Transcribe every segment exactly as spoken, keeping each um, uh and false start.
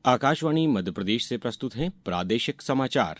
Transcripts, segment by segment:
आकाशवाणी मध्य प्रदेश से प्रस्तुत हैं प्रादेशिक समाचार।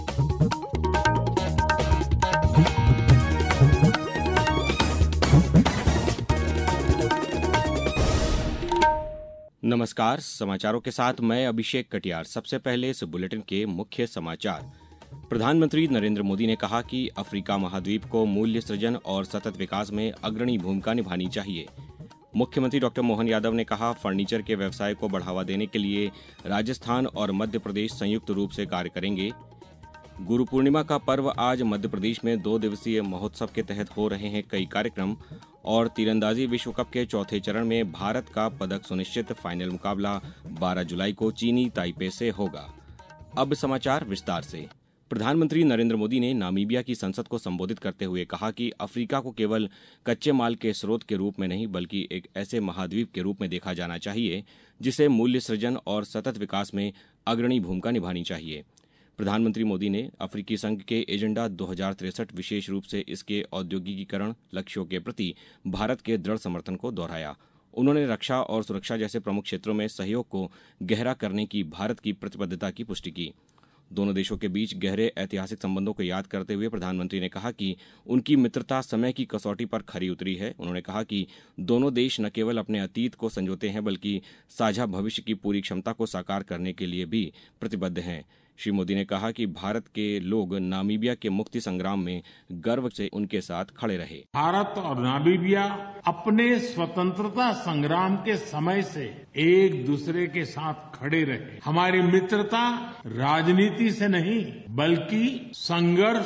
नमस्कार, समाचारों के साथ मैं अभिषेक कटियार। सबसे पहले इस बुलेटिन के मुख्य समाचार। प्रधानमंत्री नरेंद्र मोदी ने कहा कि अफ्रीका महाद्वीप को मूल्य सृजन और सतत विकास में अग्रणी भूमिका निभानी चाहिए। मुख्यमंत्री डॉक्टर मोहन यादव ने कहा, फर्नीचर के व्यवसाय को बढ़ावा देने के लिए राजस्थान और मध्य प्रदेश संयुक्त रूप से कार्य करेंगे। गुरु पूर्णिमा का पर्व आज मध्य प्रदेश में दो दिवसीय महोत्सव के तहत हो रहे हैं कई कार्यक्रम। और तीरंदाजी विश्व कप के चौथे चरण में भारत का पदक सुनिश्चित। फाइनल मुकाबला बारह जुलाई को चीनी ताइपे से होगा। अब समाचार विस्तार से। प्रधानमंत्री नरेंद्र मोदी ने नामीबिया की संसद को संबोधित करते हुए कहा कि अफ्रीका को केवल कच्चे माल के स्रोत के रूप में नहीं बल्कि एक ऐसे महाद्वीप के रूप में देखा जाना चाहिए जिसे मूल्य सृजन और सतत विकास में अग्रणी भूमिका निभानी चाहिए। प्रधानमंत्री मोदी ने अफ्रीकी संघ के एजेंडा दो हज़ार तिरसठ विशेष रूप से इसके औद्योगिकीकरण लक्ष्यों के प्रति भारत के दृढ़ समर्थन को दोहराया। उन्होंने रक्षा और सुरक्षा जैसे प्रमुख क्षेत्रों में सहयोग को गहरा करने की भारत की प्रतिबद्धता की पुष्टि की। दोनों देशों के बीच गहरे ऐतिहासिक संबंधों को याद करते हुए प्रधानमंत्री ने कहा कि उनकी मित्रता समय की कसौटी पर खरी उतरी है। उन्होंने कहा कि दोनों देश न केवल अपने अतीत को संजोते हैं बल्कि साझा भविष्य की पूरी क्षमता को साकार करने के लिए भी प्रतिबद्ध हैं। श्री मोदी ने कहा कि भारत के लोग नामीबिया के मुक्ति संग्राम में गर्व से उनके साथ खड़े रहे। भारत और नामीबिया अपने स्वतंत्रता संग्राम के समय से एक दूसरे के साथ खड़े रहे। हमारी मित्रता राजनीति से नहीं बल्कि संघर्ष,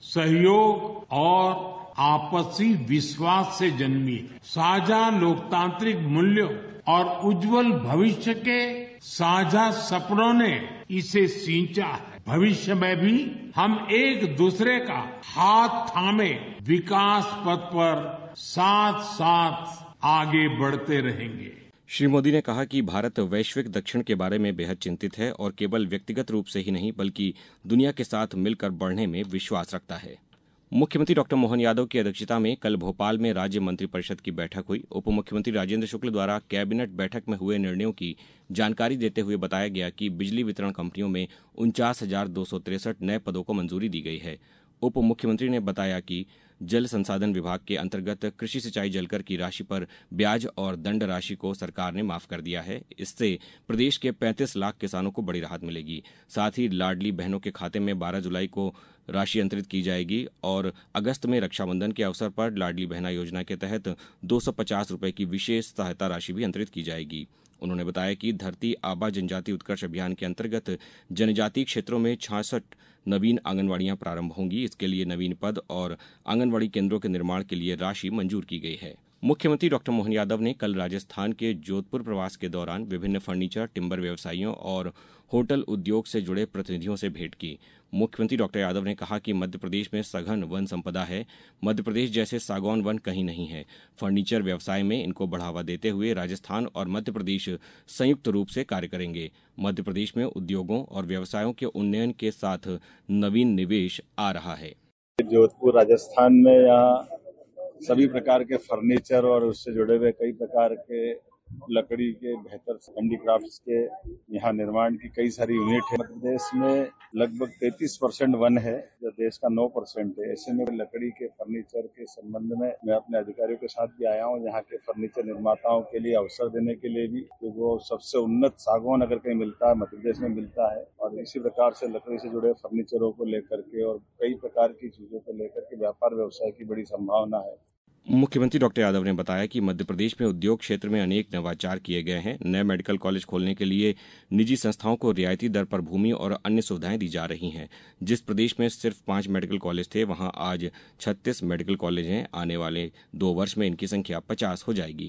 सहयोग और आपसी विश्वास से जन्मी है। साझा लोकतांत्रिक मूल्यों और उज्जवल भविष्य के साझा सपनों ने इसे सींचा है। भविष्य में भी हम एक दूसरे का हाथ थामे विकास पथ पर साथ साथ आगे बढ़ते रहेंगे। श्री मोदी ने कहा कि भारत वैश्विक दक्षिण के बारे में बेहद चिंतित है और केवल व्यक्तिगत रूप से ही नहीं बल्कि दुनिया के साथ मिलकर बढ़ने में विश्वास रखता है। मुख्यमंत्री डॉक्टर मोहन यादव की अध्यक्षता में कल भोपाल में राज्य मंत्रिपरिषद की बैठक हुई। उप मुख्यमंत्री राजेंद्र शुक्ल द्वारा कैबिनेट बैठक में हुए निर्णयों की जानकारी देते हुए बताया गया कि बिजली वितरण कंपनियों में उनचास हजार दो सौ तिरसठ नए पदों को मंजूरी दी गई है। उप मुख्यमंत्री ने बताया कि जल संसाधन विभाग के अंतर्गत कृषि सिंचाई जलकर की राशि पर ब्याज और दंड राशि को सरकार ने माफ कर दिया है। इससे प्रदेश के पैंतीस लाख किसानों को बड़ी राहत मिलेगी। साथ ही लाडली बहनों के खाते में बारह जुलाई को राशि अंतरित की जाएगी और अगस्त में रक्षाबंधन के अवसर पर लाडली बहना योजना के तहत दो सौ पचास रुपए की विशेष सहायता राशि भी अंतरित की जाएगी। उन्होंने बताया कि धरती आबा जनजाति उत्कर्ष अभियान के अंतर्गत जनजातीय क्षेत्रों में छियासठ नवीन आंगनवाड़ियां प्रारंभ होंगी। इसके लिए नवीन पद और आंगनवाड़ी केंद्रों के निर्माण के लिए राशि मंजूर की गई है। मुख्यमंत्री डॉक्टर मोहन यादव ने कल राजस्थान के जोधपुर प्रवास के दौरान विभिन्न फर्नीचर, टिम्बर व्यवसायियों और होटल उद्योग से जुड़े प्रतिनिधियों से भेंट की। मुख्यमंत्री डॉक्टर यादव ने कहा कि मध्य प्रदेश में सघन वन संपदा है। मध्य प्रदेश जैसे सागौन वन कहीं नहीं है। फर्नीचर व्यवसाय में इनको बढ़ावा देते हुए राजस्थान और मध्य प्रदेश संयुक्त रूप से कार्य करेंगे। मध्य प्रदेश में उद्योगों और व्यवसायों के उन्नयन के साथ नवीन निवेश आ रहा है। जोधपुर राजस्थान में यहाँ सभी प्रकार के फर्नीचर और उससे जुड़े हुए कई प्रकार के लकड़ी के बेहतर हैंडीक्राफ्ट्स के यहाँ निर्माण की कई सारी यूनिट है। मध्य प्रदेश में लगभग तैंतीस परसेंट वन है जो देश का नौ परसेंट है। ऐसे में लकड़ी के फर्नीचर के संबंध में मैं अपने अधिकारियों के साथ भी आया हूँ। यहाँ के फर्नीचर निर्माताओं के लिए अवसर देने के लिए भी तो वो सबसे उन्नत सागौन अगर कहीं मिलता है मध्य प्रदेश में मिलता है। और इसी प्रकार से लकड़ी से जुड़े फर्नीचरों को लेकर के और कई प्रकार की चीजों को लेकर के व्यापार व्यवसाय की बड़ी संभावना है। मुख्यमंत्री डॉक्टर यादव ने बताया कि मध्य प्रदेश में उद्योग क्षेत्र में अनेक नवाचार किए गए हैं। नए मेडिकल कॉलेज खोलने के लिए निजी संस्थाओं को रियायती दर पर भूमि और अन्य सुविधाएं दी जा रही हैं। जिस प्रदेश में सिर्फ पांच मेडिकल कॉलेज थे वहां आज छत्तीस मेडिकल कॉलेज हैं। आने वाले दो वर्ष में इनकी संख्या पचास हो जाएगी।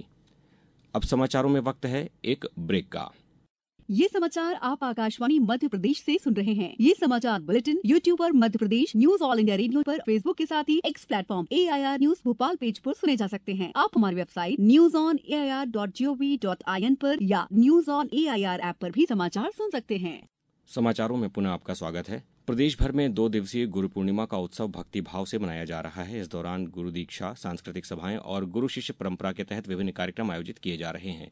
अब समाचारों में वक्त है एक ब्रेक का। ये समाचार आप आकाशवाणी मध्य प्रदेश से सुन रहे हैं। ये समाचार बुलेटिन यूट्यूब पर Madhya Pradesh news All India Radio पर, फेसबुक के साथ ही X platform A I R news Bhopal page पर सुने जा सकते हैं। आप हमारी website news on A I R dot G O V dot I N पर या news on A I R app पर भी समाचार सुन सकते हैं। समाचारों में पुनः आपका स्वागत है। प्रदेश भर में दो दिवसीय गुरु पूर्णिमा का उत्सव भक्ति भाव से मनाया जा रहा है। इस दौरान गुरु दीक्षा, सांस्कृतिक सभाएं और गुरु शिष्य परंपरा के तहत विभिन्न कार्यक्रम आयोजित किए जा रहे हैं।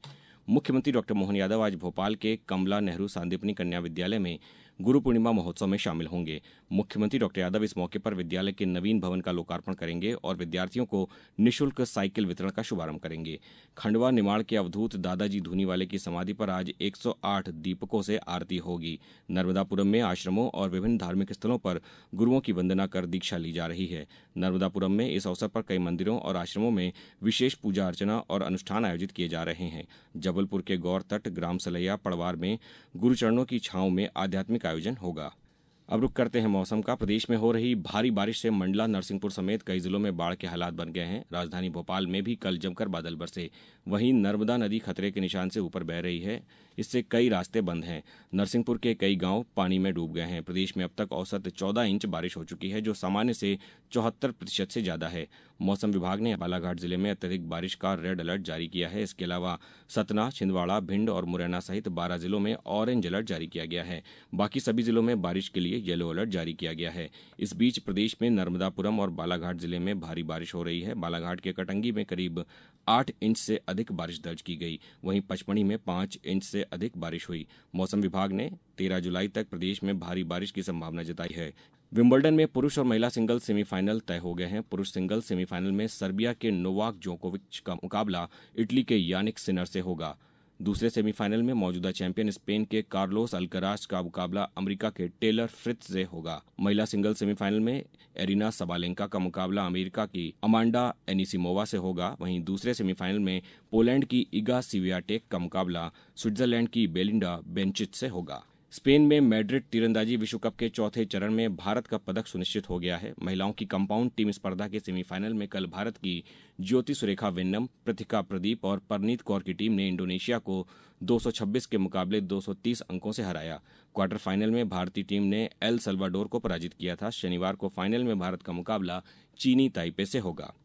मुख्यमंत्री डॉक्टर मोहन यादव आज भोपाल के कमला नेहरू सांदीपनि कन्या विद्यालय में गुरु पूर्णिमा महोत्सव में शामिल होंगे। मुख्यमंत्री डॉक्टर यादव इस मौके पर विद्यालय के नवीन भवन का लोकार्पण करेंगे और विद्यार्थियों को निःशुल्क साइकिल वितरण का शुभारंभ करेंगे। खंडवा निमाड़ के अवधूत दादाजी धूनीवाले की समाधि पर आज एक सौ आठ दीपकों से आरती होगी। नर्मदापुरम में आश्रमों और विभिन्न धार्मिक स्थलों पर गुरुओं की वंदना कर दीक्षा ली जा रही है। नर्मदापुरम में इस अवसर पर कई मंदिरों और आश्रमों में विशेष पूजा अर्चना और अनुष्ठान आयोजित किए जा रहे हैं। जबलपुर के गौर तट ग्राम सलैया पड़वार में गुरुचरणों की छांव में आध्यात्मिक आयोजन होगा। अब रुक करते हैं मौसम का। प्रदेश में हो रही भारी बारिश से मंडला, नरसिंहपुर समेत कई जिलों में बाढ़ के हालात बन गए हैं। राजधानी भोपाल में भी कल जमकर बादल बरसे। वहीं नर्मदा नदी खतरे के निशान से ऊपर बह रही है, इससे कई रास्ते बंद हैं। नरसिंहपुर के कई गांव पानी में डूब गए हैं। प्रदेश में अब तक औसत चौदह इंच बारिश हो चुकी है, जो सामान्य से चौहत्तर प्रतिशत से ज्यादा है। मौसम विभाग ने बालाघाट जिले में अत्यधिक बारिश का रेड अलर्ट जारी किया है। इसके अलावा सतना, छिंदवाड़ा, भिंड और मुरैना सहित बारह जिलों में ऑरेंज अलर्ट जारी किया गया है। बाकी सभी जिलों में बारिश के लिए येलो अलर्ट जारी किया गया है। इस बीच प्रदेश में नर्मदापुरम और बालाघाट जिले में भारी बारिश हो रही है। बालाघाट के कटंगी में करीब आठ इंच से अधिक बारिश दर्ज की गई। वहीं पचमढ़ी में पांच इंच से अधिक बारिश हुई। मौसम विभाग ने तेरह जुलाई तक प्रदेश में भारी बारिश की संभावना जताई है। विंबलडन में पुरुष और महिला सिंगल्स सेमीफाइनल तय हो गए हैं। पुरुष सिंगल्स सेमीफाइनल में सर्बिया के नोवाक जोकोविच का मुकाबला इटली के यानिक सिनर से होगा। दूसरे सेमीफाइनल में मौजूदा चैंपियन स्पेन के कार्लोस अल्कराज का मुकाबला अमेरिका के टेलर फ्रिट्ज से होगा। महिला सिंगल्स सेमीफाइनल में एरिना सबालेंका का मुकाबला अमेरिका की अमांडा एनिसिमोवा से होगा। वहीं दूसरे सेमीफाइनल में पोलैंड की इगा स्वियाटेक का मुकाबला स्विट्जरलैंड की बेलिंडा बेंचिच से होगा। स्पेन में मैड्रिड तीरंदाजी विश्व कप के चौथे चरण में भारत का पदक सुनिश्चित हो गया है। महिलाओं की कंपाउंड टीम स्पर्धा के सेमीफाइनल में कल भारत की ज्योति सुरेखा वेन्नम, पृथिका प्रदीप और परनीत कौर की टीम ने इंडोनेशिया को दो सौ छब्बीस के मुकाबले दो सौ तीस अंकों से हराया। क्वार्टर फाइनल में भारतीय टीम ने एल सल्वाडोर को पराजित किया था। शनिवार को फाइनल में भारत का मुकाबला चीनी ताइपे से होगा।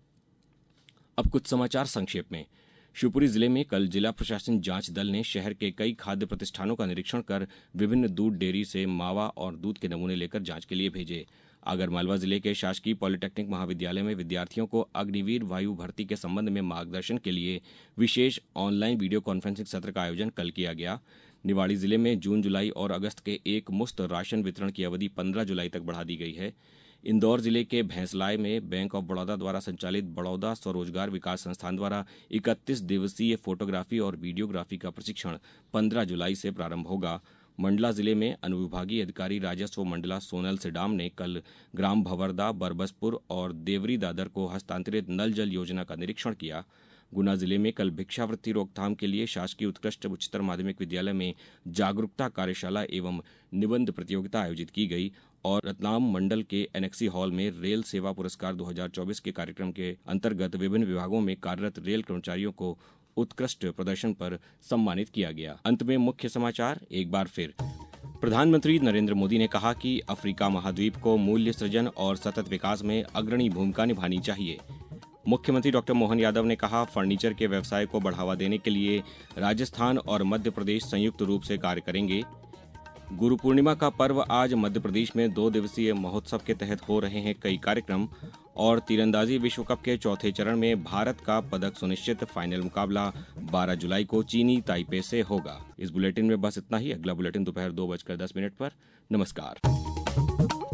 अब कुछ समाचार संक्षेप में। शिवपुरी जिले में कल जिला प्रशासन जांच दल ने शहर के कई खाद्य प्रतिष्ठानों का निरीक्षण कर विभिन्न दूध डेयरी से मावा और दूध के नमूने लेकर जांच के लिए भेजे। आगरमालवा जिले के शासकीय पॉलिटेक्निक महाविद्यालय में विद्यार्थियों को अग्निवीर वायु भर्ती के संबंध में मार्गदर्शन के लिए विशेष ऑनलाइन वीडियो कॉन्फ्रेंसिंग सत्र का आयोजन कल किया गया। निवाड़ी जिले में जून, जुलाई और अगस्त के एक मुफ्त राशन वितरण की अवधि पंद्रह जुलाई तक बढ़ा दी गई है। इंदौर जिले के भैंसलाय में बैंक ऑफ बड़ौदा द्वारा संचालित बड़ौदा स्वरोजगार विकास संस्थान द्वारा इकतीस दिवसीय फोटोग्राफी और वीडियोग्राफी का प्रशिक्षण पंद्रह जुलाई से प्रारंभ होगा। मंडला जिले में अनुविभागीय अधिकारी राजस्व मंडला सोनल सिडाम ने कल ग्राम भंवरदा, बरबसपुर और देवरी दादर को हस्तांतरित नल जल योजना का निरीक्षण किया। गुना जिले में कल भिक्षावृत्ति रोकथाम के लिए शासकीय उत्कृष्ट उच्चतर माध्यमिक विद्यालय में जागरूकता कार्यशाला एवं निबंध प्रतियोगिता आयोजित की गई और रतलाम मंडल के एनेक्सी हॉल में रेल सेवा पुरस्कार दो हज़ार चौबीस के कार्यक्रम के अंतर्गत विभिन्न विभागों में कार्यरत रेल कर्मचारियों को उत्कृष्ट प्रदर्शन पर सम्मानित किया गया। अंत में मुख्य समाचार एक बार फिर। प्रधानमंत्री नरेंद्र मोदी ने कहा कि अफ्रीका महाद्वीप को मूल्य सृजन और सतत विकास में अग्रणी भूमिका निभानी चाहिए। मुख्यमंत्री डॉक्टर मोहन यादव ने कहा, फर्नीचर के व्यवसाय को बढ़ावा देने के लिए राजस्थान और मध्य प्रदेश संयुक्त रूप से कार्य करेंगे। गुरु पूर्णिमा का पर्व आज मध्य प्रदेश में दो दिवसीय महोत्सव के तहत हो रहे हैं कई कार्यक्रम और तीरंदाजी विश्व कप के चौथे चरण में भारत का पदक सुनिश्चित। फाइनल मुकाबला बारह जुलाई को चीनी ताइपे से होगा। इस बुलेटिन में बस इतना ही। अगला बुलेटिन दोपहर दो बजकर दस मिनट पर। नमस्कार।